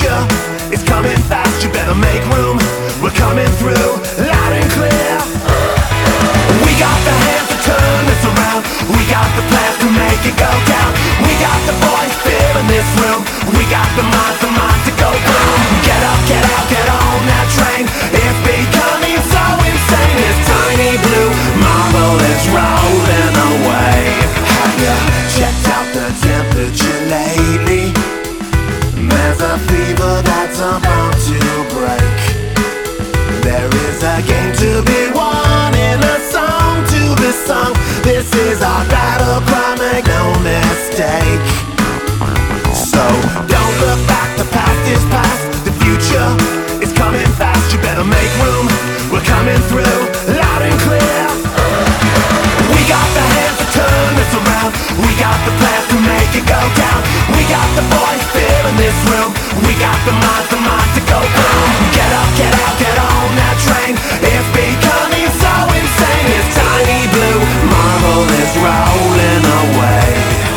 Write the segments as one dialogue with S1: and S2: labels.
S1: future is coming fast, you better make room. We're coming through, loud and clear. We got the hands to turn this around. We got the plans to make it go down. We got the boys filling this room. We got the minds to go boom. Get up, get out, get on that train. It's becoming so insane. This tiny blue marble is rolling away. Have you checked out the temperature lately? There's a fever that's about to break. There is a game to be won and a song to be sung. This is our battle cry, make no mistake. So don't look back, the past is past. The future is coming fast, you better make room. We're coming through, loud and clear. We got the hands to turn this around. We got the plans to make it go down. We got the boys filling this room. We got the minds to go boom. Get up, get out, get on that train. It's becoming so insane. This tiny blue marble is rolling away.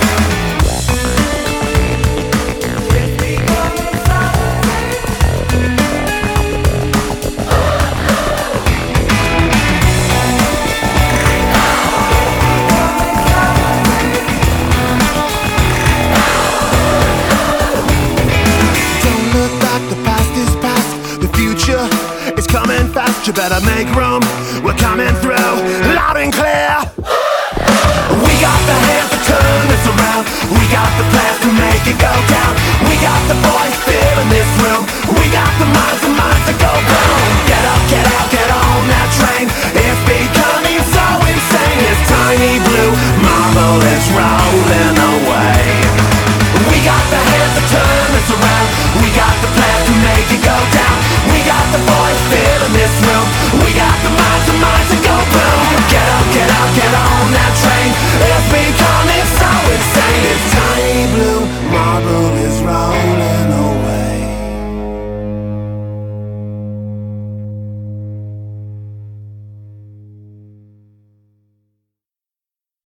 S1: It's coming fast, you better make room. We're coming through, loud and clear. We got the hands to turn this around. We got the plans to make it go down. We got the